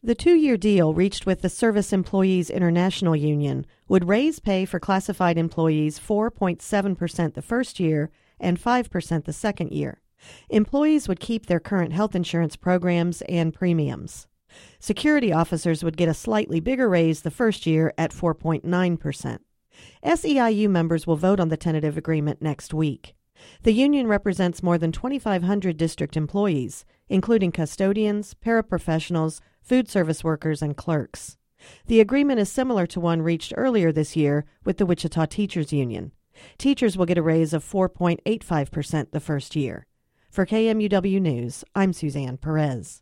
The 2-year deal reached with the Service Employees International Union would raise pay for classified employees 4.7% the first year and 5% the second year. Employees would keep their current health insurance programs and premiums. Security officers would get a slightly bigger raise the first year at 4.9%. SEIU members will vote on the tentative agreement next week. The union represents more than 2,500 district employees, including custodians, paraprofessionals, food service workers, and clerks. The agreement is similar to one reached earlier this year with the Wichita Teachers Union. Teachers will get a raise of 4.85% the first year. For KMUW News, I'm Suzanne Perez.